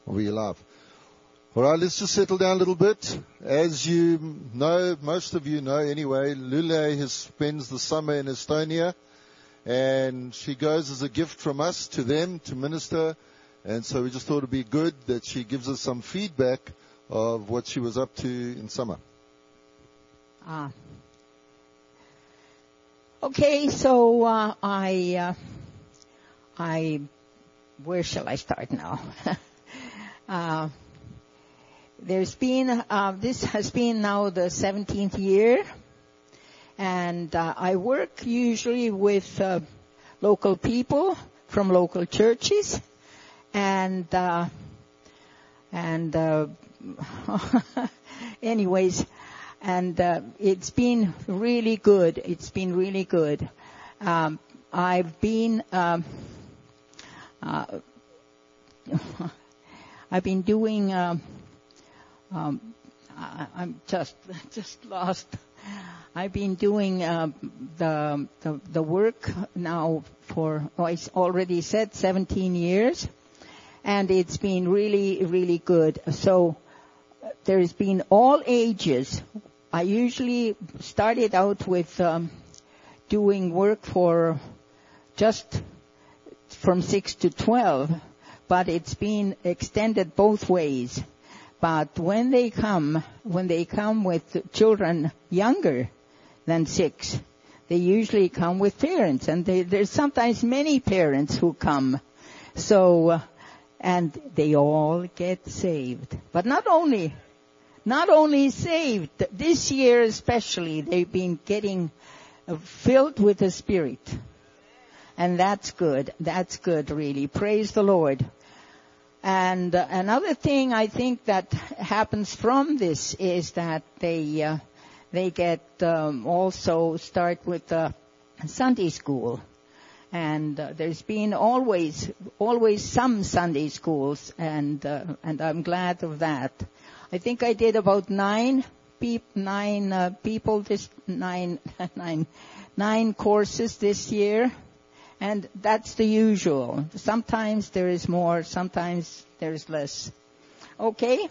we alive? All right, let's just settle down a little bit. As you know, most of you know anyway, Lule spends the summer in Estonia, and she goes as a gift from us to them to minister. And so we just thought it'd be good that she gives us some feedback of what she was up to in summer. Okay, so where shall I start now? There's been, this has been now the 17th year, and I work usually with local people from local churches, and anyways, and it's been really good. It's been really good. I've been doing. I'm just lost. I've been doing the work now for, I already said 17 years, and it's been really, really good. So there's been all ages. I usually started out with doing work for just from 6 to 12, but it's been extended both ways. But when they come with children younger than 6, they usually come with parents, and there's sometimes many parents who come. So, and they all get saved. But not only saved, this year especially, they've been getting filled with the Spirit. And that's good. That's good, really. Praise the Lord. And another thing I think that happens from this is that they get also start with Sunday school, and there's been always some Sunday schools, and I'm glad of that. I think I did about nine courses this year. And that's the usual. Sometimes there is more, sometimes there is less. Okay?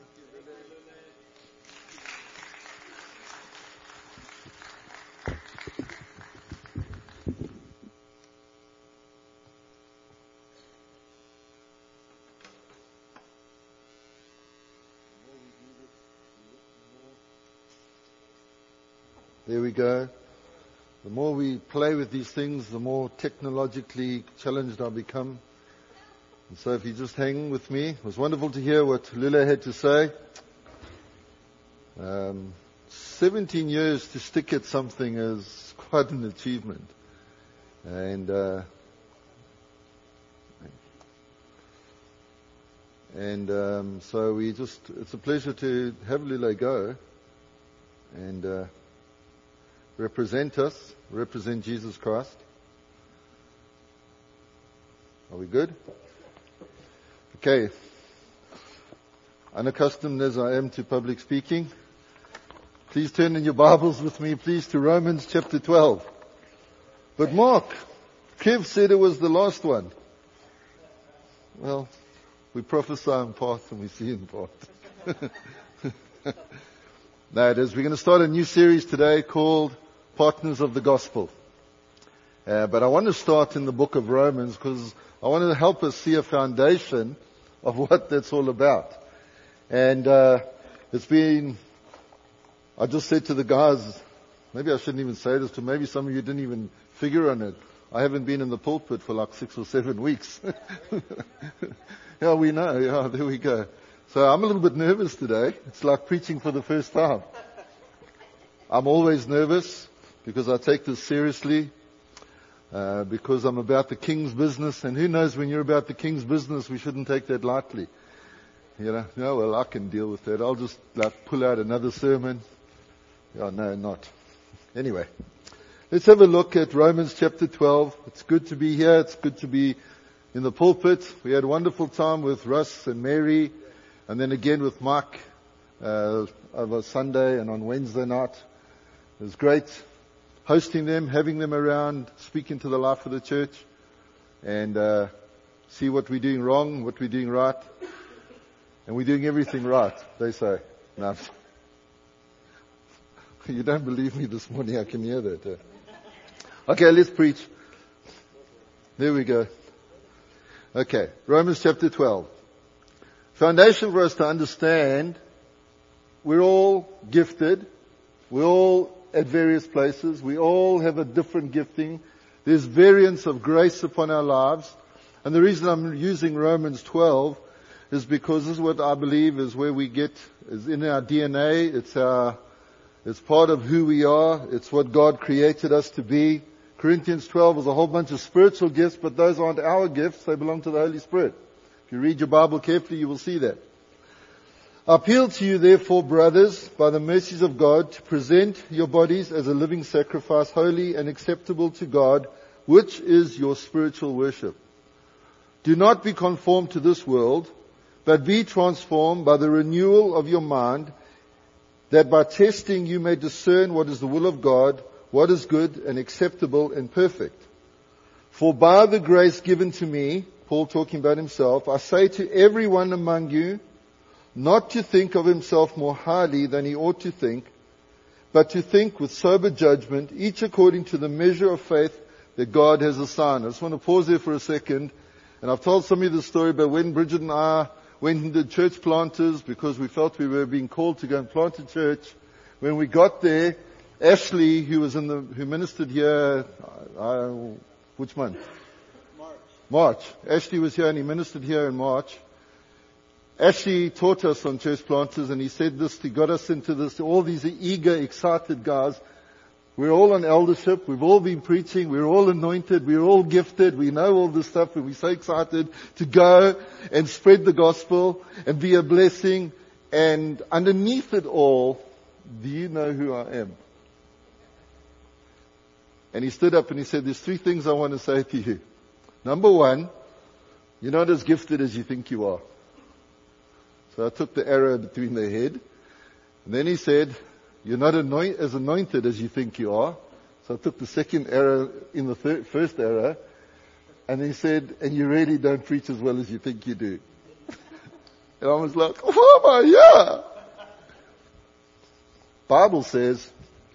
There we go. The more we play with these things, the more technologically challenged I become. And so if you just hang with me, it was wonderful to hear what Lila had to say. 17 years to stick at something is quite an achievement. And so it's a pleasure to have Lila go and represent Jesus Christ. Are we good? Okay. Unaccustomed as I am to public speaking, please turn in your Bibles with me, please, to Romans chapter 12. But Mark, Kev said it was the last one. Well, we prophesy in part and we see in part. No, it is. We're going to start a new series today called Partners of the Gospel. But I want to start in the book of Romans because I want to help us see a foundation of what that's all about. And I just said to the guys, maybe I shouldn't even say this, because maybe some of you didn't even figure on it. I haven't been in the pulpit for like 6 or 7 weeks. Yeah, we know. Yeah, there we go. So I'm a little bit nervous today. It's like preaching for the first time. I'm always nervous because I take this seriously, because I'm about the King's business. And who knows, when you're about the King's business, we shouldn't take that lightly. You know, no, well, I can deal with that. I'll just pull out another sermon. Oh, no, not. Anyway, let's have a look at Romans chapter 12. It's good to be here. It's good to be in the pulpit. We had a wonderful time with Russ and Mary, and then again with Mike over Sunday and on Wednesday night. It was great hosting them, having them around, speaking to the life of the church, and see what we're doing wrong, what we're doing right. and we're doing everything right, they say, no. You don't believe me this morning, I can hear that. Okay, let's preach. There we go. Okay, Romans chapter 12. Foundation for us to understand, we're all gifted. We're all at various places. We all have a different gifting. There's variance of grace upon our lives. And the reason I'm using Romans 12 is because this is what I believe is where we get, is in our DNA. It's part of who we are. It's what God created us to be. Corinthians 12 is a whole bunch of spiritual gifts, but those aren't our gifts. They belong to the Holy Spirit. If you read your Bible carefully, you will see that. I appeal to you, therefore, brothers, by the mercies of God, to present your bodies as a living sacrifice, holy and acceptable to God, which is your spiritual worship. Do not be conformed to this world, but be transformed by the renewal of your mind, that by testing you may discern what is the will of God, what is good and acceptable and perfect. For by the grace given to me, Paul talking about himself, I say to everyone among you, not to think of himself more highly than he ought to think, but to think with sober judgment, each according to the measure of faith that God has assigned. I just want to pause there for a second. And I've told some of you the story, but when Bridget and I went and did church planters, because we felt we were being called to go and plant a church, when we got there, Ashley, who ministered here, which month? March. Ashley was here and he ministered here in March. Ashley taught us on church planters, and he said this, he got us into this, all these eager, excited guys. We're all on eldership, we've all been preaching, we're all anointed, we're all gifted, we know all this stuff, and we're so excited to go and spread the gospel and be a blessing. And underneath it all, do you know who I am? And he stood up and he said, there's 3 things I want to say to you. Number 1, you're not as gifted as you think you are. So I took the arrow between their head. And then he said, you're not as anointed as you think you are. So I took the second arrow in the first arrow. And he said, and you really don't preach as well as you think you do. And I was like, oh my, yeah. Bible says,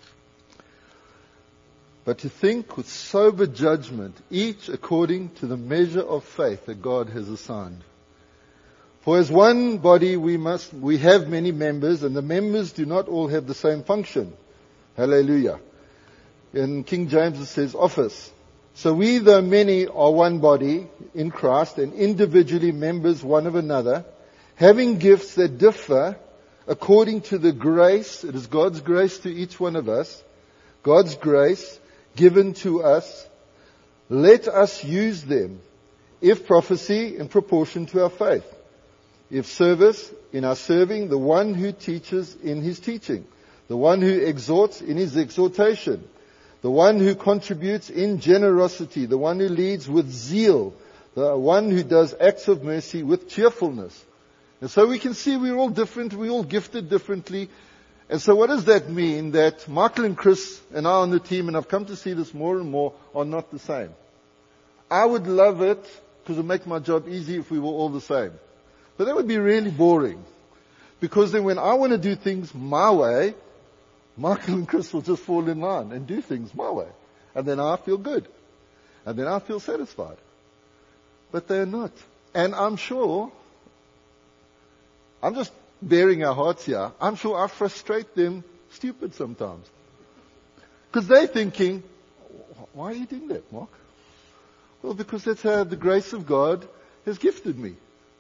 but to think with sober judgment, each according to the measure of faith that God has assigned. For as one body we have many members, and the members do not all have the same function. Hallelujah. In King James it says office. So we, though many, are one body in Christ, and individually members one of another, having gifts that differ according to the grace, it is God's grace to each one of us, God's grace given to us, let us use them. If prophecy, in proportion to our faith. If service, in our serving, the one who teaches in his teaching. The one who exhorts in his exhortation. The one who contributes in generosity. The one who leads with zeal. The one who does acts of mercy with cheerfulness. And so we can see we're all different, we're all gifted differently. And so what does that mean? That Michael and Chris and I on the team, and I've come to see this more and more, are not the same. I would love it, because it would make my job easy if we were all the same. But that would be really boring. Because then when I want to do things my way, Michael and Chris will just fall in line and do things my way. And then I feel good. And then I feel satisfied. But they're not. And I'm sure, I'm just bearing our hearts here, I'm sure I frustrate them stupid sometimes. Because they're thinking, why are you doing that, Mark? Well, because that's how the grace of God has gifted me.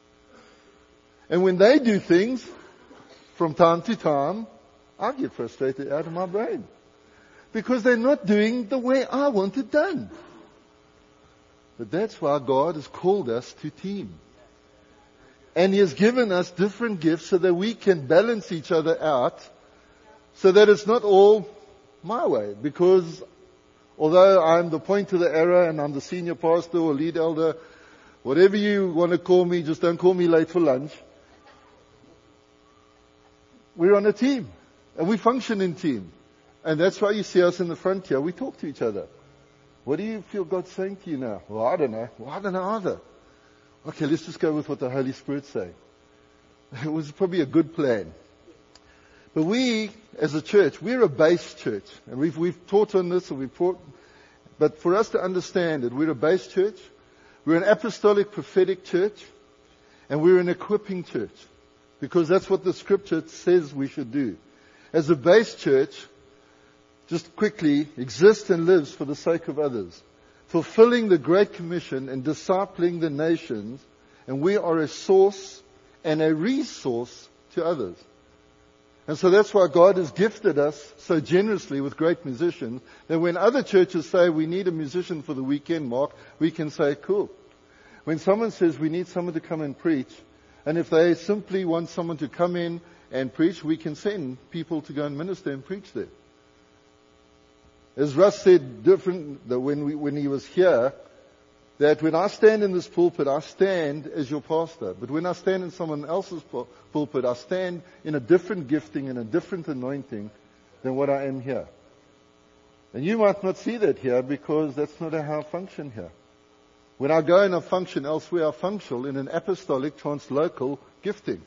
And when they do things, from time to time, I get frustrated out of my brain. Because they're not doing the way I want it done. But that's why God has called us to team. And He has given us different gifts so that we can balance each other out, so that it's not all my way. Because although I'm the point of the arrow and I'm the senior pastor or lead elder, whatever you want to call me, just don't call me late for lunch. We're on a team. And we function in team. And that's why you see us in the front here. We talk to each other. What do you feel God's saying to you now? Well, I don't know. Well, I don't know either. Okay, let's just go with what the Holy Spirit's saying. It was probably a good plan. But we, as a church, we're a base church. And we've taught on this, but for us to understand it, we're a base church, we're an apostolic prophetic church, and we're an equipping church. Because that's what the scripture says we should do. As a base church, just quickly, exists and lives for the sake of others, fulfilling the Great Commission and discipling the nations, and we are a source and a resource to others. And so that's why God has gifted us so generously with great musicians, that when other churches say we need a musician for the weekend, Mark, we can say, cool. When someone says we need someone to come and preach, and if they simply want someone to come in and preach, we can send people to go and minister and preach there. As Russ said when he was here, that when I stand in this pulpit, I stand as your pastor. But when I stand in someone else's pulpit, I stand in a different gifting and a different anointing than what I am here. And you might not see that here because that's not how I function here. When I go and I function elsewhere, I function in an apostolic, translocal gifting.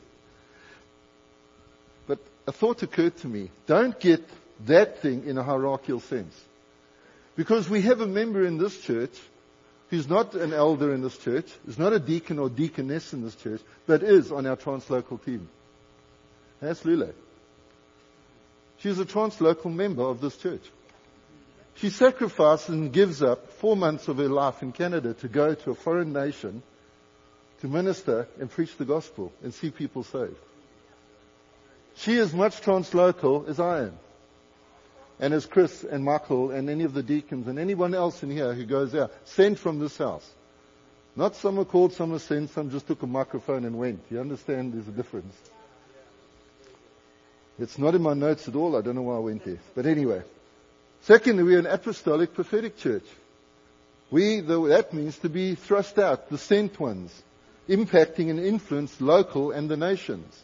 But a thought occurred to me. Don't get that thing in a hierarchical sense. Because we have a member in this church who's not an elder in this church, is not a deacon or deaconess in this church, but is on our translocal team. And that's Lule. She's a translocal member of this church. She sacrifices and gives up 4 months of her life in Canada to go to a foreign nation to minister and preach the gospel and see people saved. She is much translocal as I am. And as Chris and Michael and any of the deacons and anyone else in here who goes out, sent from this house. Not some are called, some are sent, some just took a microphone and went. You understand there's a difference. It's not in my notes at all. I don't know why I went there. But anyway. Secondly, we're an apostolic prophetic church. That means to be thrust out, the sent ones, impacting and influence local and the nations.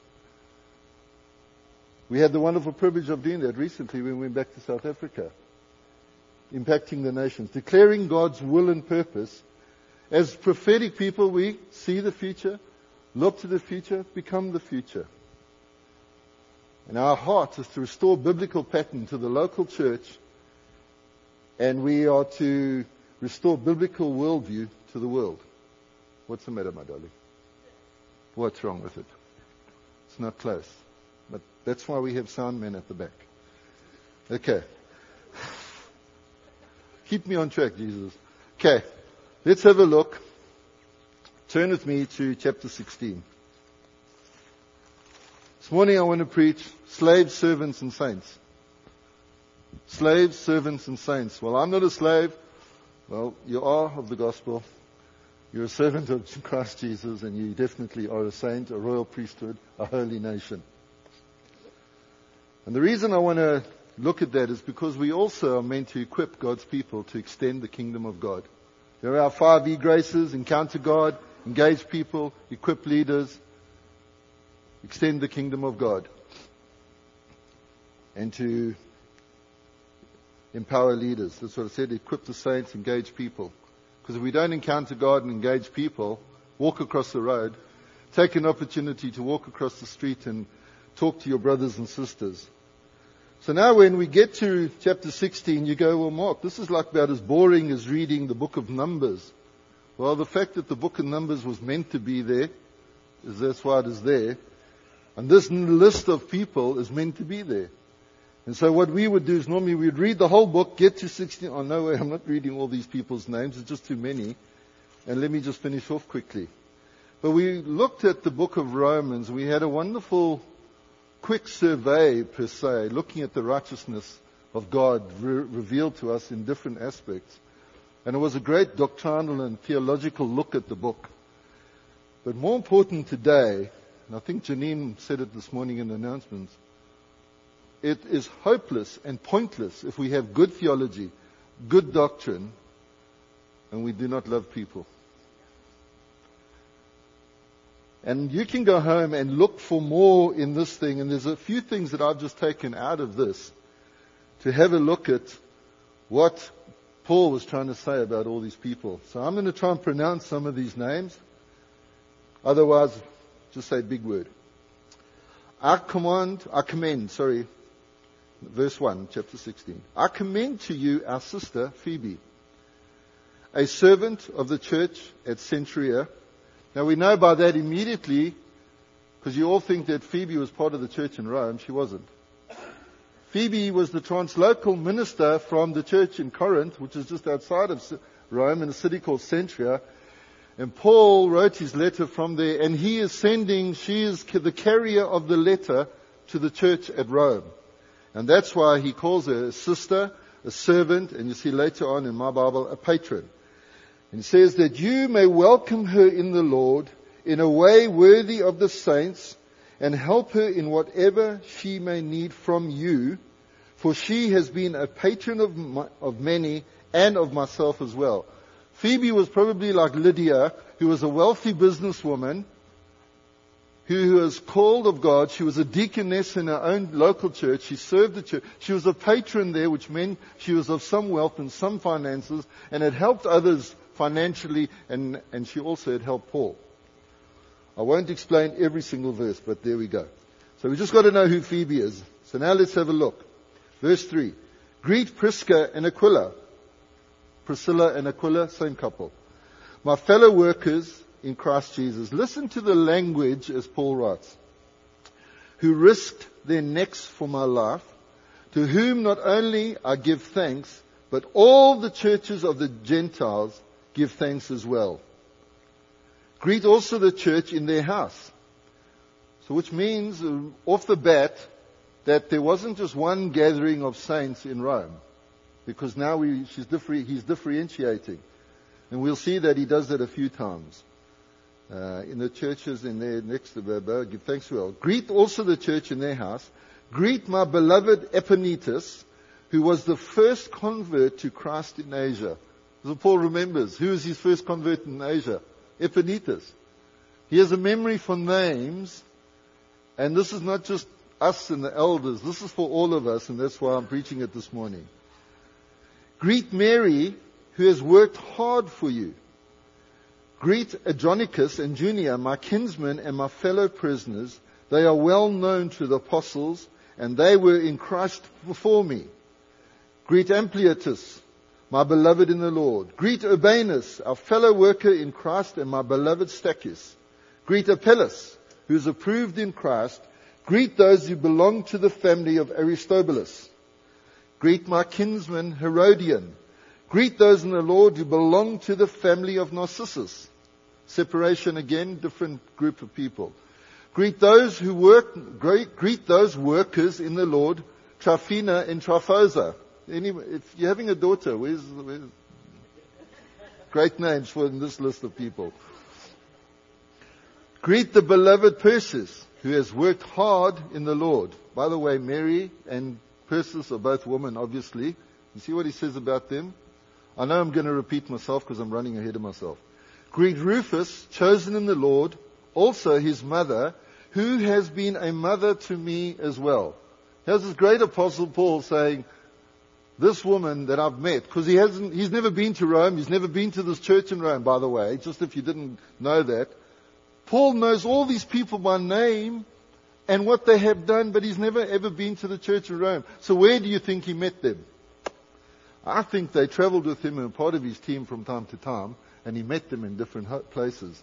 We had the wonderful privilege of doing that recently when we went back to South Africa. Impacting the nations. Declaring God's will and purpose. As prophetic people, we see the future, look to the future, become the future. And our heart is to restore biblical pattern to the local church, and we are to restore biblical worldview to the world. What's the matter, my darling? What's wrong with it? It's not close. But that's why we have sound men at the back. Okay. Keep me on track, Jesus. Okay. Let's have a look. Turn with me to chapter 16. This morning I want to preach slaves, servants, and saints. Slaves, servants, and saints. Well, I'm not a slave. Well, you are of the gospel. You're a servant of Christ Jesus, and you definitely are a saint, a royal priesthood, a holy nation. And the reason I want to look at that is because we also are meant to equip God's people to extend the kingdom of God. There are our 5 E graces: encounter God, engage people, equip leaders, extend the kingdom of God, and to empower leaders. That's what I said, equip the saints, engage people. Because if we don't encounter God and engage people, walk across the road, take an opportunity to walk across the street and talk to your brothers and sisters. So now when we get to chapter 16, you go, well, Mark, this is like about as boring as reading the book of Numbers. Well, the fact that the book of Numbers was meant to be there, that's why it is there. And this list of people is meant to be there. And so what we would do is normally we'd read the whole book, get to 16. Oh, no way, I'm not reading all these people's names. It's just too many. And let me just finish off quickly. But we looked at the book of Romans. We had a wonderful quick survey, per se, looking at the righteousness of God revealed to us in different aspects. And it was a great doctrinal and theological look at the book. But more important today, and I think Janine said it this morning in the announcements, it is hopeless and pointless if we have good theology, good doctrine, and we do not love people. And you can go home and look for more in this thing, and there's a few things that I've just taken out of this to have a look at what Paul was trying to say about all these people. So I'm going to try and pronounce some of these names. Otherwise, just say big word. I commend, verse 1, chapter 16. I commend to you our sister Phoebe, a servant of the church at Cenchrea. Now we know by that immediately, because you all think that Phoebe was part of the church in Rome. She wasn't. Phoebe was the translocal minister from the church in Corinth, which is just outside of Rome in a city called Cenchrea. And Paul wrote his letter from there, and she is the carrier of the letter to the church at Rome. And that's why he calls her a sister, a servant, and you see later on in my Bible, a patron. And he says that you may welcome her in the Lord in a way worthy of the saints, and help her in whatever she may need from you, for she has been a patron of many and of myself as well. Phoebe was probably like Lydia, who was a wealthy businesswoman, who was called of God. She was a deaconess in her own local church. She served the church. She was a patron there, which meant she was of some wealth and some finances, and had helped others financially, and she also had helped Paul. I won't explain every single verse, but there we go. So we just got to know who Phoebe is. So now let's have a look. Verse 3. Greet Prisca and Aquila. Priscilla and Aquila, same couple. My fellow workers in Christ Jesus. Listen to the language as Paul writes. Who risked their necks for my life, to whom not only I give thanks, but all the churches of the Gentiles give thanks as well. Greet also the church in their house. So which means, off the bat, that there wasn't just one gathering of saints in Rome. Because now he's differentiating. And we'll see that he does that a few times. In the churches in there next to Berber, give thanks well. Greet also the church in their house. Greet my beloved Epanetus, who was the first convert to Christ in Asia. So Paul remembers, who was his first convert in Asia? Epanetus. He has a memory for names, and this is not just us and the elders. This is for all of us, and that's why I'm preaching it this morning. Greet Mary, who has worked hard for you. Greet Andronicus and Junia, my kinsmen and my fellow prisoners. They are well known to the apostles, and they were in Christ before me. Greet Ampliatus, my beloved in the Lord. Greet Urbanus, our fellow worker in Christ, and my beloved Stachys. Greet Apelles, who is approved in Christ. Greet those who belong to the family of Aristobulus. Greet my kinsman Herodian. Greet those in the Lord who belong to the family of Narcissus. Separation again, different group of people. Greet those greet those workers in the Lord, Tryphena and Tryphosa. If you're having a daughter, where's great names for in this list of people. Greet the beloved Persis, who has worked hard in the Lord. By the way, Mary and Persis are both women, obviously. You see what he says about them? I know I'm going to repeat myself because I'm running ahead of myself. Greet Rufus, chosen in the Lord, also his mother, who has been a mother to me as well. Here's this great apostle Paul saying, this woman that I've met, because he's never been to Rome, he's never been to this church in Rome, by the way, just if you didn't know that. Paul knows all these people by name and what they have done, but he's never ever been to the church in Rome. So where do you think he met them? I think they traveled with him and part of his team from time to time, and he met them in different places.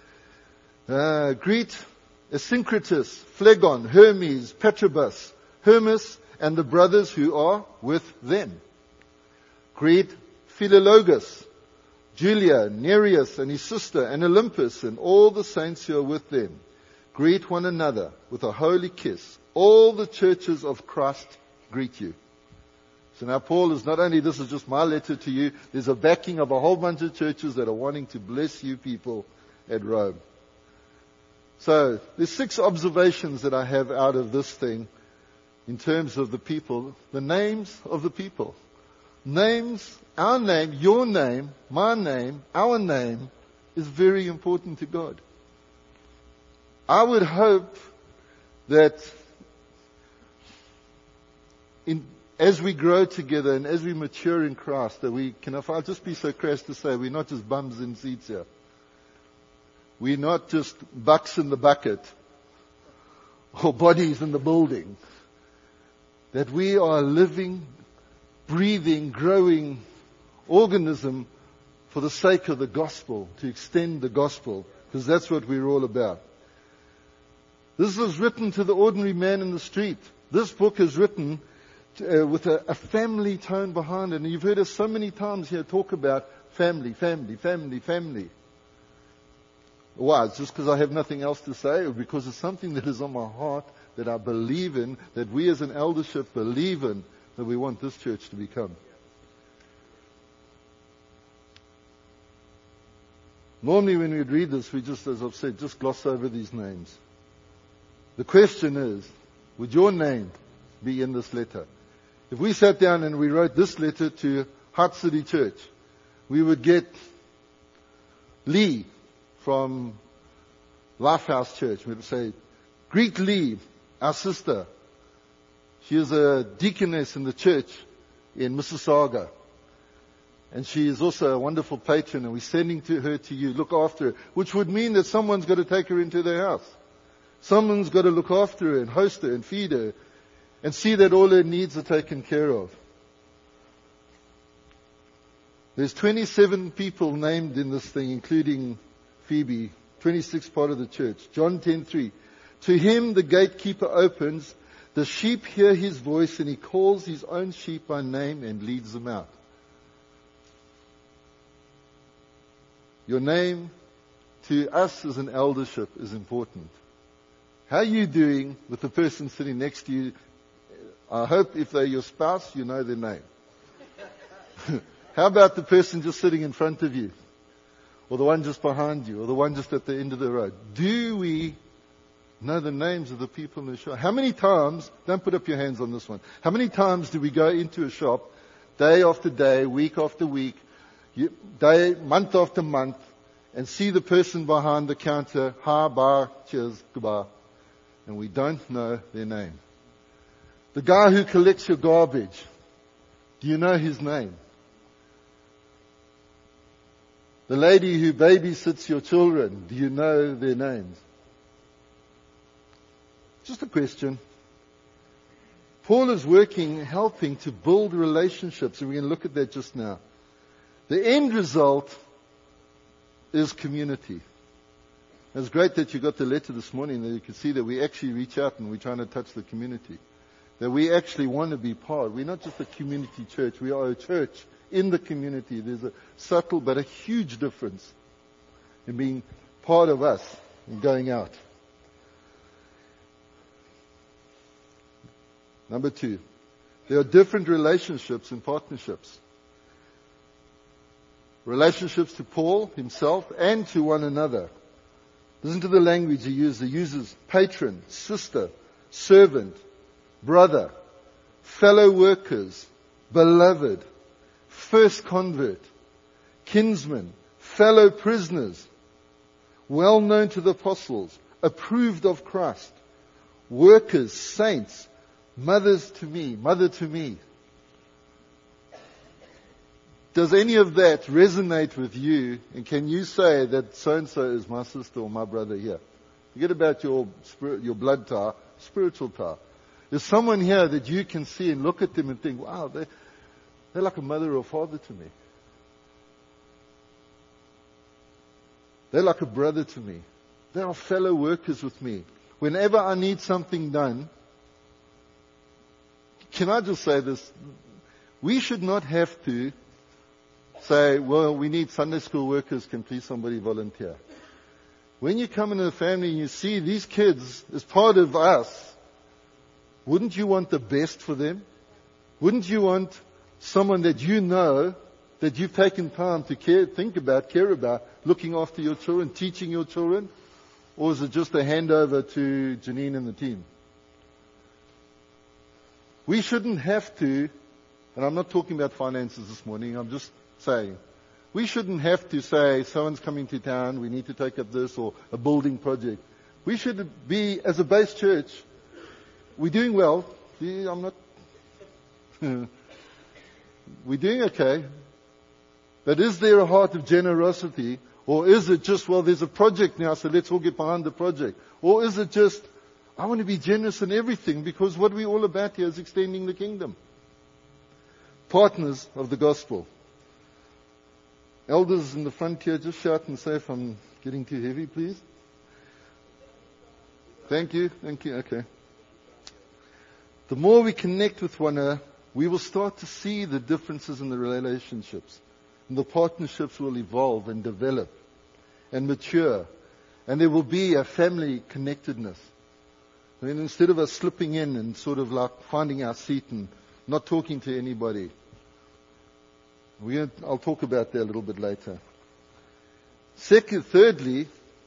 Greet Asyncritus, Phlegon, Hermes, Patrobus, Hermas, and the brothers who are with them. Greet Philologus, Julia, Nereus and his sister, and Olympus, and all the saints who are with them. Greet one another with a holy kiss. All the churches of Christ greet you. So now Paul is not only, this is just my letter to you, there's a backing of a whole bunch of churches that are wanting to bless you people at Rome. So there's 6 observations that I have out of this thing in terms of the people, the names of the people. Names, our name, your name, my name, our name is very important to God. I would hope that as we grow together and as we mature in Christ, that we can, if I'll just be so crass to say, we're not just bums in seats here. We're not just bucks in the bucket. or bodies in the building. That we are a living, breathing, growing organism for the sake of the gospel, to extend the gospel, because that's what we're all about. This was written to the ordinary man in the street. This book is written with a family tone behind it. And you've heard us so many times here talk about family, family, family, family. Why? It's just because I have nothing else to say, or because it's something that is on my heart, that I believe in, that we as an eldership believe in, that we want this church to become. Normally when we read this, we just, as I've said, just gloss over these names. The question is, would your name be in this letter? If we sat down and we wrote this letter to Hart City Church, we would get Lee from Lifehouse Church. We would say, greet Lee, our sister. She is a deaconess in the church in Mississauga. And she is also a wonderful patron, and we're sending her to you. Look after her. Which would mean that someone's got to take her into their house. Someone's got to look after her and host her and feed her and see that all her needs are taken care of. There's 27 people named in this thing, including Phoebe, 26 part of the church. John 10:3. To him the gatekeeper opens, the sheep hear his voice, and he calls his own sheep by name and leads them out. Your name to us as an eldership is important. How are you doing with the person sitting next to you? I hope if they're your spouse, you know their name. How about the person just sitting in front of you? Or the one just behind you? Or the one just at the end of the road? Do we know the names of the people in the shop? How many times, don't put up your hands on this one, how many times do we go into a shop, day after day, week after week, month after month, and see the person behind the counter, hi, bye, cheers, goodbye, and we don't know their name? The guy who collects your garbage, do you know his name? The lady who babysits your children, do you know their names? Just a question. Paul is working, helping to build relationships, and we're going to look at that just now. The end result is community. It's great that you got the letter this morning, that you can see that we actually reach out and we're trying to touch the community. That we actually want to be part. We're not just a community church, we are a church in the community. There's a subtle but a huge difference in being part of us and going out. Number 2, there are different relationships and partnerships. Relationships to Paul himself and to one another. Listen to the language he uses. He uses patron, sister, servant, brother, fellow workers, beloved, first convert, kinsman, fellow prisoners, well known to the apostles, approved of Christ, workers, saints, mothers to me, mother to me. Does any of that resonate with you? And can you say that so-and-so is my sister or my brother here? Forget about your blood tie, spiritual tie. There's someone here that you can see and look at them and think, wow, they're like a mother or father to me. They're like a brother to me. They are fellow workers with me. Whenever I need something done, can I just say this? We should not have to say, well, we need Sunday school workers, can please somebody volunteer? When you come into the family and you see these kids as part of us, wouldn't you want the best for them? Wouldn't you want someone that you know, that you've taken time to care about, looking after your children, teaching your children? Or is it just a handover to Janine and the team? We shouldn't have to, and I'm not talking about finances this morning, I'm just saying, we shouldn't have to say, someone's coming to town, we need to take up this, or a building project. We should be, as a base church, we're doing well. I'm not, we're doing okay. But is there a heart of generosity? Or is it just, well, there's a project now, so let's all get behind the project? Or is it just, I want to be generous in everything, because what we're all about here is extending the kingdom. Partners of the gospel. Elders in the front here, just shout and say if I'm getting too heavy, please. Thank you. Okay. The more we connect with one another, we will start to see the differences in the relationships. And the partnerships will evolve and develop and mature. And there will be a family connectedness. I mean, instead of us slipping in and sort of like finding our seat and not talking to anybody. I'll talk about that a little bit later. Thirdly,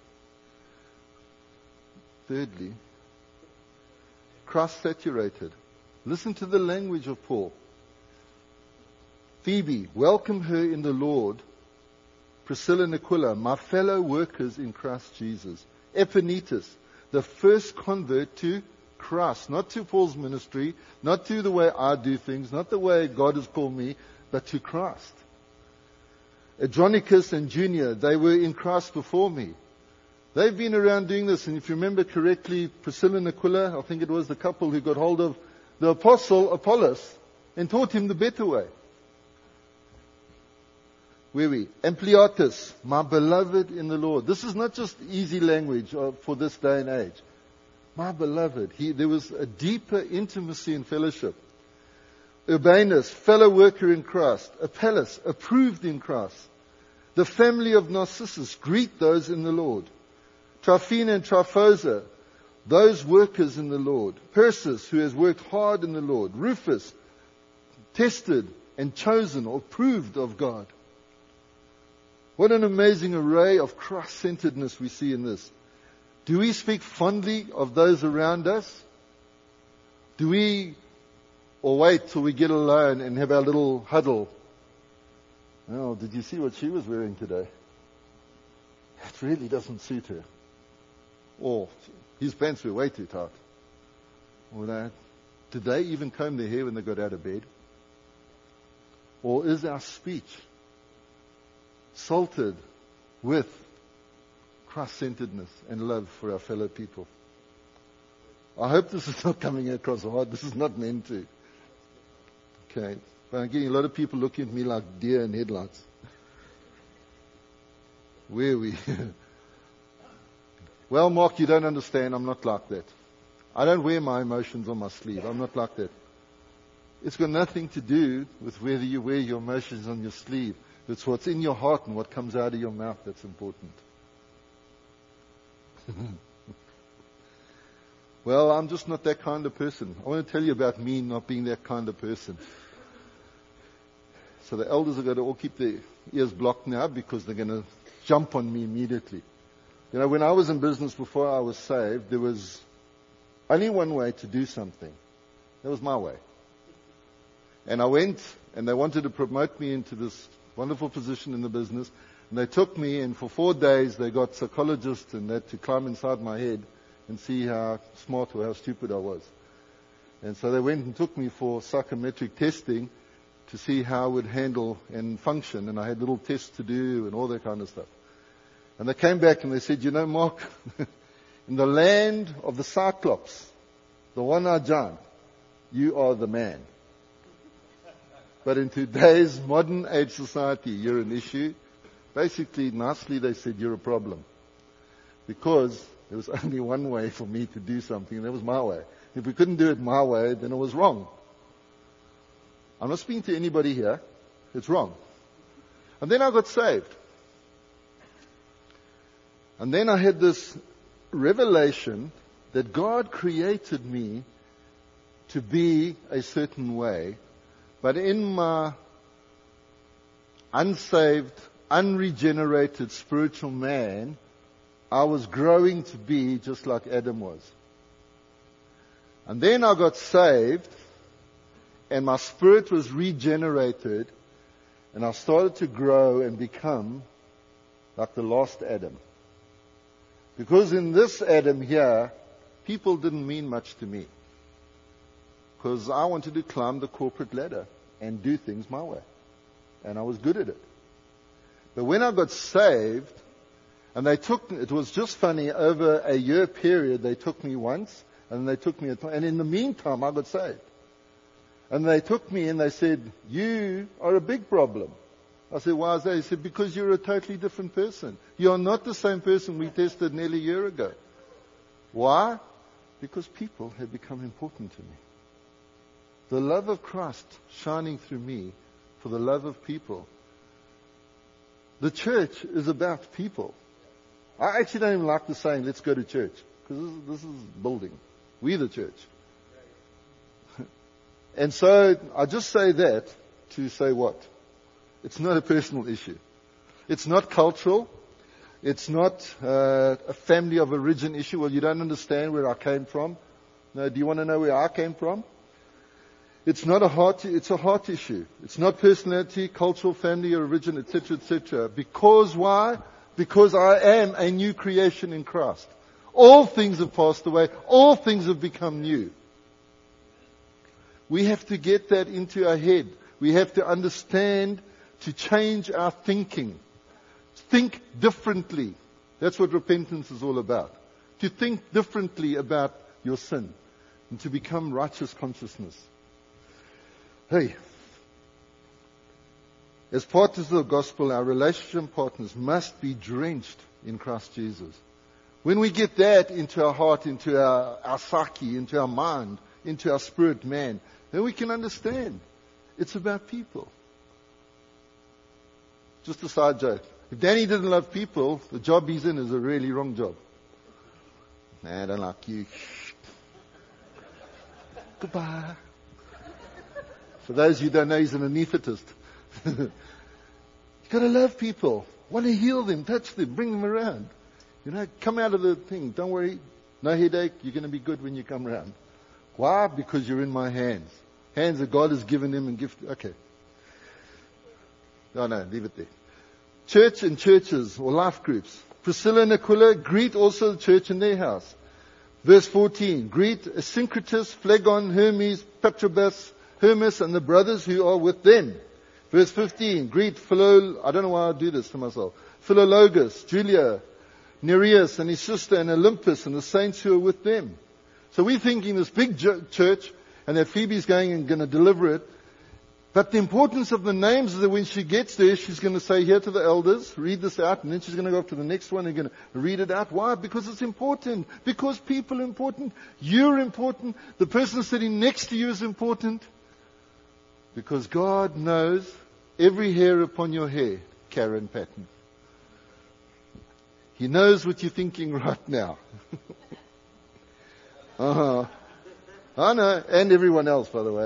Christ-saturated. Listen to the language of Paul. Phoebe, welcome her in the Lord. Priscilla and Aquila, my fellow workers in Christ Jesus. Epanetus, the first convert to Christ, not to Paul's ministry, not to the way I do things, not the way God has called me, but to Christ. Andronicus and Junior, they were in Christ before me. They've been around doing this, and if you remember correctly, Priscilla and Aquila, I think it was the couple who got hold of the apostle Apollos and taught him the better way. Where we? Ampliatus, my beloved in the Lord. This is not just easy language for this day and age. My beloved. There was a deeper intimacy and fellowship. Urbanus, fellow worker in Christ. Apelles, approved in Christ. The family of Narcissus, greet those in the Lord. Tryphena and Tryphosa, those workers in the Lord. Persis, who has worked hard in the Lord. Rufus, tested and chosen or proved of God. What an amazing array of Christ-centeredness we see in this. Do we speak fondly of those around us? Do we, or wait till we get alone and have our little huddle? Oh, did you see what she was wearing today? It really doesn't suit her. Or his pants were way too tight. Or that. Did they even comb their hair when they got out of bed? Or is our speech salted with Christ-centeredness and love for our fellow people? I hope this is not coming across hard. This is not meant to. Okay. But I'm getting a lot of people looking at me like deer in headlights. Where are we? Well, Mark, you don't understand. I'm not like that. I don't wear my emotions on my sleeve. I'm not like that. It's got nothing to do with whether you wear your emotions on your sleeve. It's what's in your heart and what comes out of your mouth that's important. Well, I'm just not that kind of person. I want to tell you about me not being that kind of person. So the elders are going to all keep their ears blocked now because they're going to jump on me immediately. You know, when I was in business before I was saved, there was only one way to do something. That was my way. And I went, and they wanted to promote me into this wonderful position in the business. And they took me, and for 4 days they got psychologists and they had to climb inside my head and see how smart or how stupid I was. And so they went and took me for psychometric testing to see how I would handle and function. And I had little tests to do and all that kind of stuff. And they came back and they said, you know, Mark, in the land of the Cyclops, the one-eyed giant, you are the man. But in today's modern age society, you're an issue. Basically, nicely, they said you're a problem. Because there was only one way for me to do something, and that was my way. If we couldn't do it my way, then it was wrong. I'm not speaking to anybody here. It's wrong. And then I got saved. And then I had this revelation that God created me to be a certain way, but in my unsaved, unregenerated spiritual man, I was growing to be just like Adam was. And then I got saved, and my spirit was regenerated, and I started to grow and become like the last Adam. Because in this Adam here, people didn't mean much to me. Because I wanted to climb the corporate ladder and do things my way. And I was good at it. But when I got saved, and it was just funny, over a year period, they took me once, And they took me, and in the meantime, I got saved. And they took me and they said, you are a big problem. I said, why is that? He said, because you're a totally different person. You're not the same person we tested nearly a year ago. Why? Because people have become important to me. The love of Christ shining through me for the love of people. The church is about people. I actually don't even like the saying, let's go to church. Because this is building. We the church. And so I just say that to say what? It's not a personal issue. It's not cultural. It's not a family of origin issue. Well, you don't understand where I came from. No, do you want to know where I came from? It's not it's a heart issue. It's not personality, cultural, family, origin, etc., etc. Because why? Because I am a new creation in Christ. All things have passed away. All things have become new. We have to get that into our head. We have to understand to change our thinking. Think differently. That's what repentance is all about. To think differently about your sin and to become righteous consciousness. Hey, as partners of the gospel, our relationship partners must be drenched in Christ Jesus. When we get that into our heart, into our psyche, into our mind, into our spirit man, then we can understand. It's about people. Just a side joke. If Danny didn't love people, the job he's in is a really wrong job. Nah, I don't like you. Goodbye. For those who don't know, he's an anaesthetist. You've got to love people. Want to heal them, touch them, bring them around. Come out of the thing. Don't worry. No headache. You're going to be good when you come around. Why? Because you're in my hands. Hands that God has given him and gifted. Okay. No, leave it there. Church and churches or life groups. Priscilla and Aquila greet also the church in their house. Verse 14. Greet Asyncritus, Phlegon, Hermes, Patrobas, Hermas, and the brothers who are with them. Verse 15. Greet I don't know why I do this to myself. Philologus, Julia, Nereus and his sister, and Olympus, and the saints who are with them. So we're thinking this big church, and that Phoebe's going and going to deliver it. But the importance of the names is that when she gets there, she's going to say here to the elders, read this out, and then she's going to go up to the next one and going to read it out. Why? Because it's important. Because people are important. You're important. The person sitting next to you is important. Because God knows every hair upon your hair, Karen Patton. He knows what you're thinking right now. I know, and everyone else, by the way.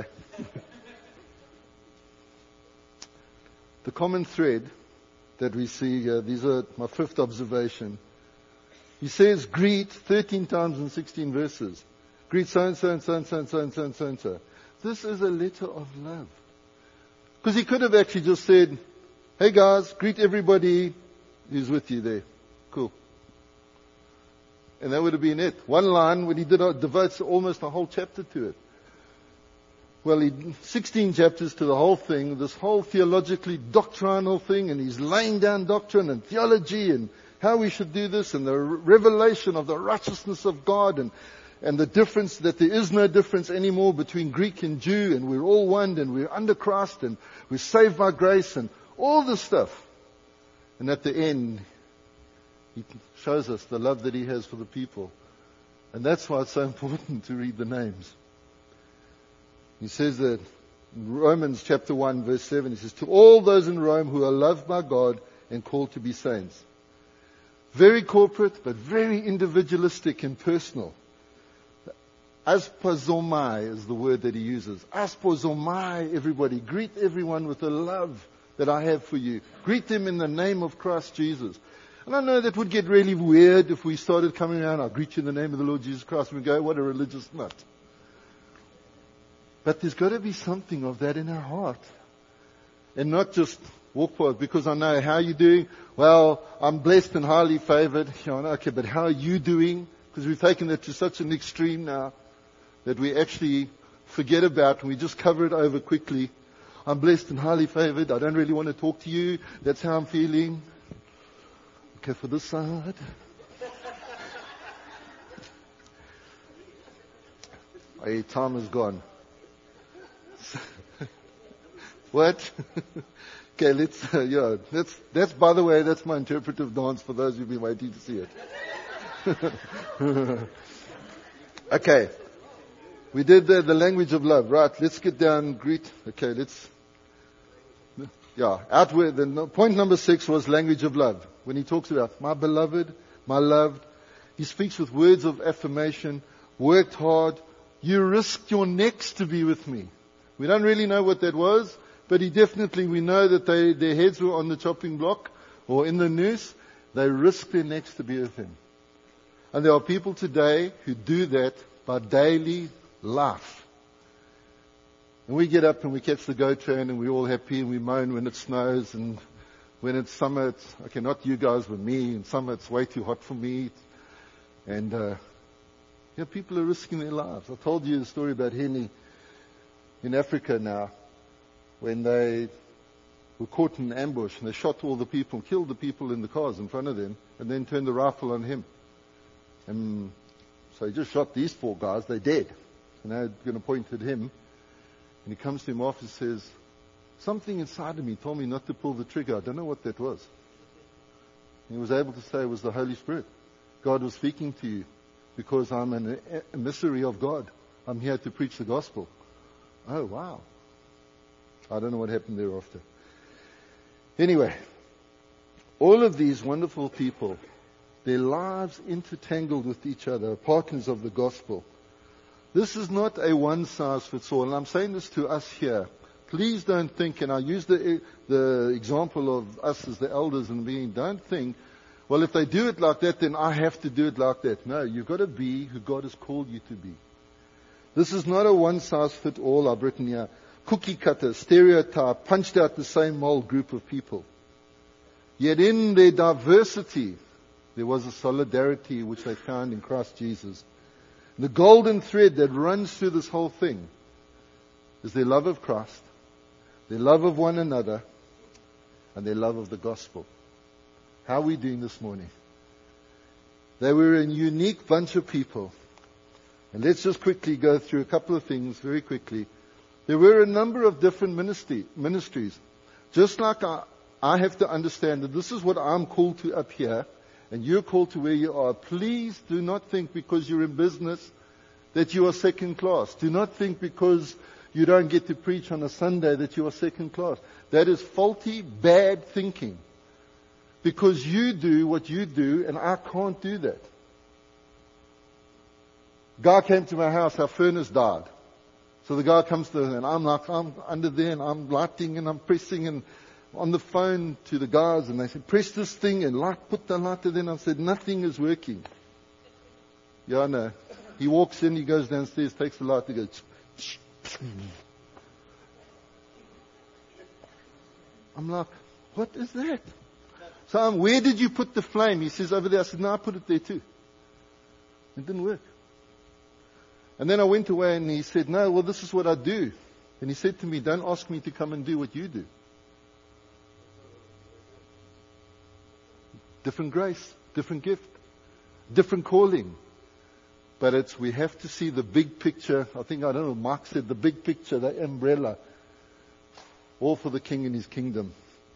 The common thread that we see here, these are my fifth observation. He says greet 13 times in 16 verses. Greet so-and-so and so-and-so and so-and-so and so-and-so. This is a letter of love. Because he could have actually just said, hey guys, greet everybody who's with you there. Cool. And that would have been it. One line when he devotes almost a whole chapter to it. Well, 16 chapters to the whole thing, this whole theologically doctrinal thing, and he's laying down doctrine and theology and how we should do this and the revelation of the righteousness of God and the difference that there is no difference anymore between Greek and Jew, and we're all one and we're under Christ and we're saved by grace and all this stuff. And at the end, he shows us the love that he has for the people. And that's why it's so important to read the names. He says that in Romans chapter 1 verse 7, he says, to all those in Rome who are loved by God and called to be saints. Very corporate, but very individualistic and personal. Aspazomai is the word that he uses. Aspazomai, everybody. Greet everyone with the love that I have for you. Greet them in the name of Christ Jesus. And I know that would get really weird if we started coming around, I'll greet you in the name of the Lord Jesus Christ. And we go, what a religious nut. But there's got to be something of that in our heart. And not just walk past, because I know, how are you doing? Well, I'm blessed and highly favored. Okay, but how are you doing? Because we've taken that to such an extreme now that we actually forget about and we just cover it over quickly. I'm blessed and highly favored. I don't really want to talk to you. That's how I'm feeling. Okay, for this side. Hey, time is gone. What? Okay, that's, by the way, that's my interpretive dance for those who've been waiting to see it. Okay. We did the language of love. Right, let's get down, greet. Okay, outward. Point number 6 was language of love. When he talks about my beloved, my loved, he speaks with words of affirmation, worked hard, you risked your necks to be with me. We don't really know what that was, but we know that their heads were on the chopping block or in the noose. They risked their necks to be with him. And there are people today who do that by daily life. And we get up and we catch the GO train and we're all happy and we moan when it snows and when it's summer, okay, not you guys, but me. In summer it's way too hot for me. And people are risking their lives. I told you the story about Henny in Africa now, when they were caught in an ambush and they shot all the people, killed the people in the cars in front of them, and then turned the rifle on him. And so he just shot these 4 guys, they're dead. And they're going to point at him. And he comes to him after and says, something inside of me told me not to pull the trigger. I don't know what that was. And he was able to say it was the Holy Spirit. God was speaking to you because I'm an emissary of God. I'm here to preach the gospel. Oh, wow. I don't know what happened thereafter. Anyway, all of these wonderful people, their lives intertangled with each other, partners of the gospel. This is not a one-size-fits-all. And I'm saying this to us here. Please don't think, and I use the example of us as the elders and being, don't think, well, if they do it like that, then I have to do it like that. No, you've got to be who God has called you to be. This is not a one-size-fits-all, I've written here, cookie cutter, stereotype, punched out the same mold group of people. Yet in their diversity, there was a solidarity which they found in Christ Jesus. The golden thread that runs through this whole thing is their love of Christ, their love of one another, and their love of the gospel. How are we doing this morning? They were a unique bunch of people. And let's just quickly go through a couple of things very quickly. There were a number of different ministries. Just like I have to understand that this is what I'm called to up here, and you're called to where you are. Please do not think because you're in business that you are second class. Do not think because you don't get to preach on a Sunday that you are second class. That is faulty, bad thinking. Because you do what you do, and I can't do that. Guy came to my house, our furnace died. So the guy comes to, and I'm under there, and I'm lighting, and I'm pressing, and on the phone to the guys, and they said, press this thing, and put the lighter there, and I said, nothing is working. Yeah, I know. He walks in, he goes downstairs, takes the lighter, goes, I'm like, what is that? So where did you put the flame? He says, over there. I said, no, I put it there too. It didn't work. And then I went away and he said, no, well, this is what I do. And he said to me, don't ask me to come and do what you do. Different grace, different gift, different calling. But we have to see the big picture. I don't know, Mark said the big picture, the umbrella. All for the King and His kingdom.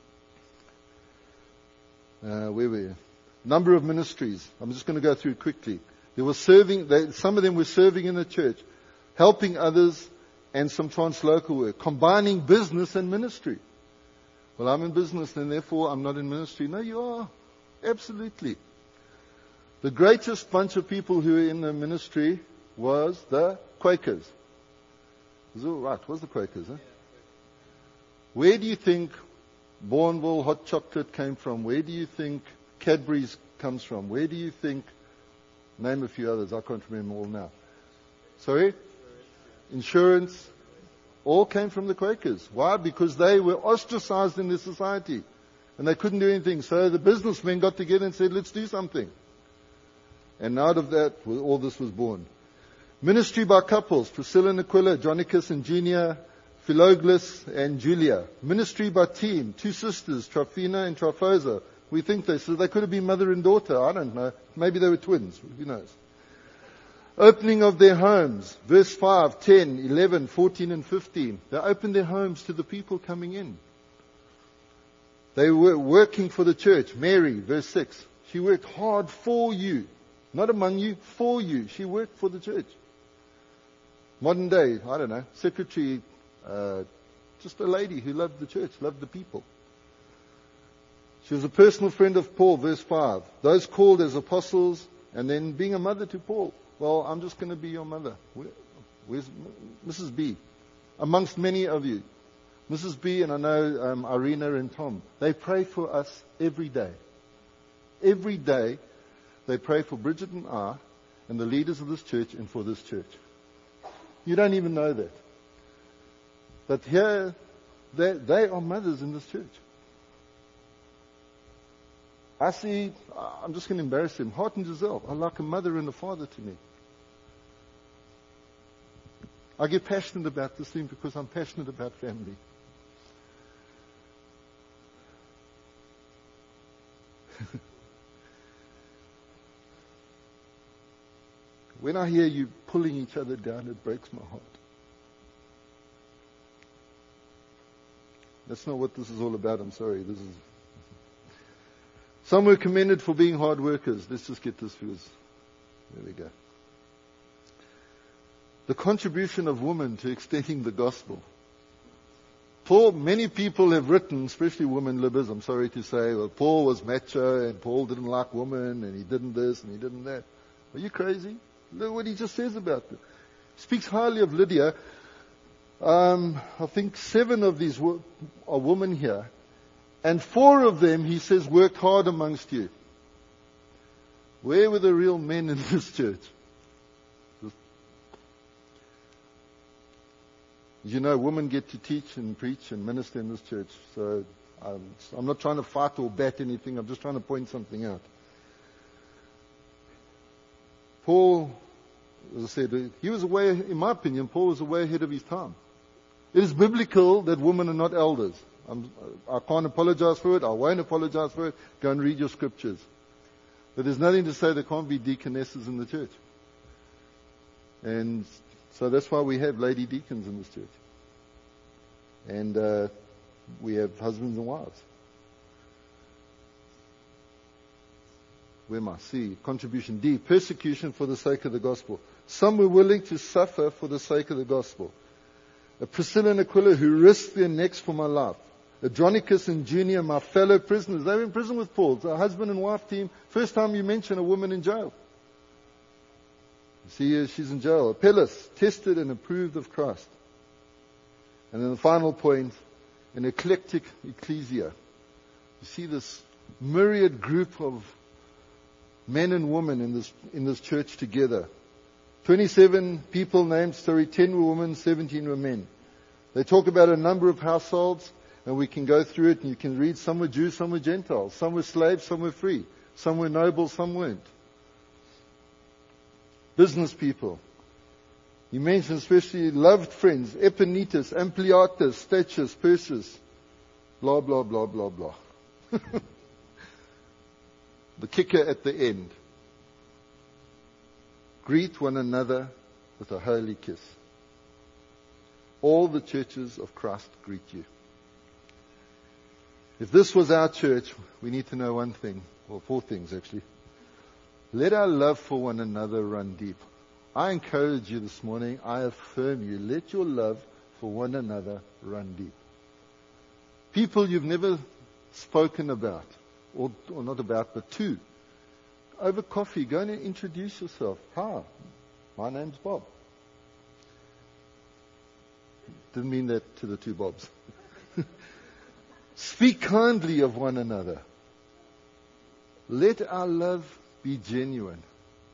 Where were you? Number of ministries. I'm just going to go through it quickly. They were serving, some of them were serving in the church, helping others, and some translocal work, combining business and ministry. Well, I'm in business and therefore I'm not in ministry. No, you are. Absolutely. The greatest bunch of people who were in the ministry was the Quakers. Is it all right? Was the Quakers, huh? Where do you think Bourneville hot chocolate came from? Where do you think Cadbury's comes from? Where do you think, name a few others, I can't remember all now. Sorry? Insurance. All came from the Quakers. Why? Because they were ostracized in the society. And they couldn't do anything. So the businessmen got together and said, let's do something. And out of that, all this was born. Ministry by couples. Priscilla and Aquila, Jonicus and Junia, Philoglis and Julia. Ministry by team. Two sisters, Trophiena and Trophosa. We think they could have been mother and daughter. I don't know. Maybe they were twins. Who knows? Opening of their homes. Verse 5, 10, 11, 14 and 15. They opened their homes to the people coming in. They were working for the church. Mary, verse 6. She worked hard for you. Not among you, for you. She worked for the church. Modern day, I don't know, secretary, just a lady who loved the church, loved the people. She was a personal friend of Paul, verse 5. Those called as apostles, and then being a mother to Paul. Well, I'm just going to be your mother. Where's Mrs. B? Amongst many of you. Mrs. B and I know Irina and Tom. They pray for us every day. Every day they pray for Bridget and I and the leaders of this church and for this church. You don't even know that. But here, they are mothers in this church. I see, I'm just going to embarrass him, Hart and Giselle are like a mother and a father to me. I get passionate about this thing because I'm passionate about family. When I hear you pulling each other down, it breaks my heart. That's not what this is all about. I'm sorry. Some were commended for being hard workers. Let's just get this because there we go. The contribution of women to extending the gospel. Paul, many people have written, especially women libbers, I'm sorry to say, well, Paul was macho and Paul didn't like women and he didn't this and he didn't that. Are you crazy? Look what he just says about them. He speaks highly of Lydia. I think 7 of these are women here. And 4 of them, he says, worked hard amongst you. Where were the real men in this church? You know, women get to teach and preach and minister in this church. So I'm not trying to fight or bat anything. I'm just trying to point something out. Paul, as I said, he was way, in my opinion, Paul was way ahead of his time. It is biblical that women are not elders. I can't apologize for it. I won't apologize for it. Go and read your scriptures. But there's nothing to say there can't be deaconesses in the church. And so that's why we have lady deacons in this church. And we have husbands and wives. Where am I? C. Contribution. D. Persecution for the sake of the gospel. Some were willing to suffer for the sake of the gospel. A Priscilla and Aquila who risked their necks for my life. Andronicus and Junia, my fellow prisoners. They were in prison with Paul. It's a husband and wife team. First time you mention a woman in jail. You see, she's in jail. Apelles, tested and approved of Christ. And then the final point, an eclectic ecclesia. You see this myriad group of men and women in this church together. 27 people named, 10 were women, 17 were men. They talk about a number of households, and we can go through it, and you can read some were Jews, some were Gentiles, some were slaves, some were free, some were noble, some weren't. Business people. You mentioned especially loved friends, Epaenetus, Ampliatus, Stachys, Persis, blah, blah, blah, blah, blah. The kicker at the end. Greet one another with a holy kiss. All the churches of Christ greet you. If this was our church, we need to know one thing, or 4 things actually. Let our love for one another run deep. I encourage you this morning, I affirm you, let your love for one another run deep. People you've never spoken about, or not about, but to. Over coffee, go and introduce yourself. Hi, my name's Bob. Didn't mean that to the 2 Bobs. Speak kindly of one another. Let our love be genuine.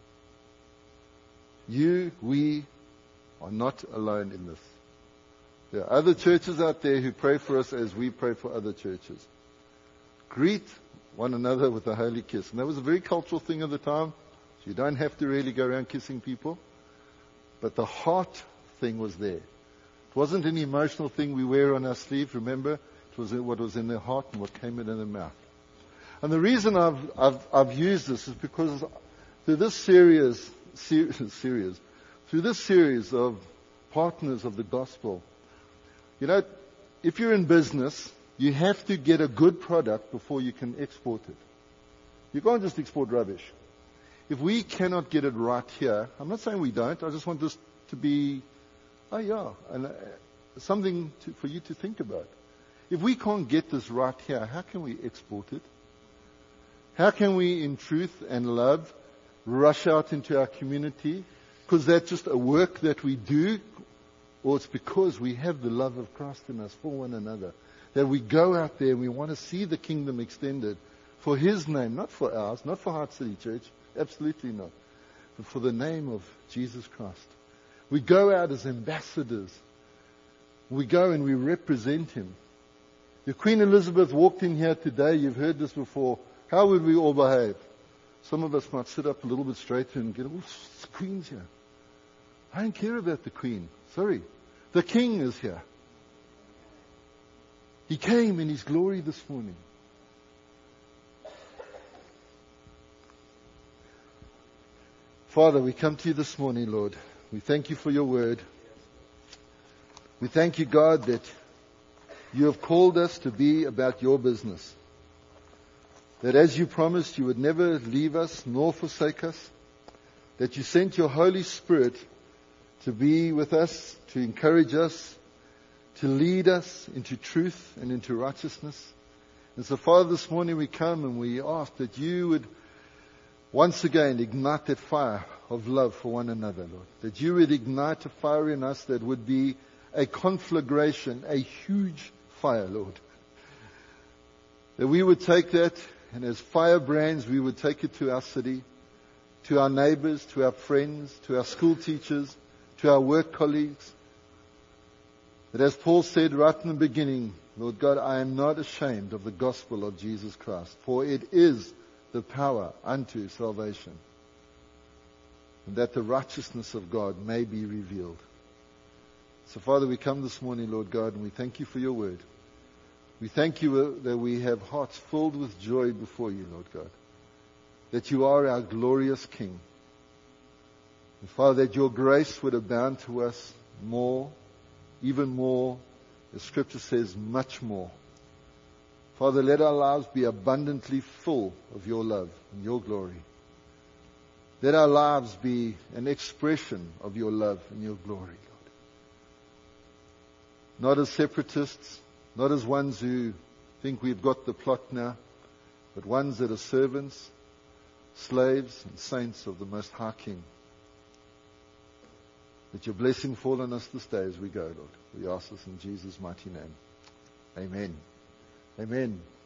We are not alone in this. There are other churches out there who pray for us as we pray for other churches. Greet one another with a holy kiss. And that was a very cultural thing at the time. So you don't have to really go around kissing people. But the heart thing was there. It wasn't an emotional thing we wear on our sleeve, remember? It was what was in their heart and what came in their mouth. And the reason I've used this is because through this series series of partners of the gospel, if you're in business, you have to get a good product before you can export it. You can't just export rubbish. If we cannot get it right here, I'm not saying we don't, I just want this to be, something for you to think about. If we can't get this right here, how can we export it? How can we, in truth and love, rush out into our community? Because that's just a work that we do, or it's because we have the love of Christ in us for one another. That we go out there and we want to see the kingdom extended for His name, not for ours, not for Heart City Church, absolutely not, but for the name of Jesus Christ. We go out as ambassadors. We go and we represent Him. If Queen Elizabeth walked in here today, you've heard this before, how would we all behave? Some of us might sit up a little bit straighter and get, the Queen's here. I don't care about the Queen. Sorry. The King is here. He came in His glory this morning. Father, we come to You this morning, Lord. We thank You for Your word. We thank You, God, that You have called us to be about Your business. That as You promised, You would never leave us nor forsake us. That You sent Your Holy Spirit to be with us, to encourage us, to lead us into truth and into righteousness. And so, Father, this morning we come and we ask that You would once again ignite that fire of love for one another, Lord. That You would ignite a fire in us that would be a conflagration, a huge fire, Lord. That we would take that and as firebrands we would take it to our city, to our neighbors, to our friends, to our school teachers, to our work colleagues. That as Paul said right in the beginning, Lord God, I am not ashamed of the gospel of Jesus Christ, for it is the power unto salvation. And that the righteousness of God may be revealed. So Father, we come this morning, Lord God, and we thank You for Your word. We thank You that we have hearts filled with joy before You, Lord God. That You are our glorious King. And Father, that Your grace would abound to us more, even more, as Scripture says, much more. Father, let our lives be abundantly full of Your love and Your glory. Let our lives be an expression of Your love and Your glory, Lord. Not as separatists, not as ones who think we've got the plot now, but ones that are servants, slaves, and saints of the Most High King. That Your blessing fall on us this day as we go, Lord. We ask this in Jesus' mighty name. Amen. Amen.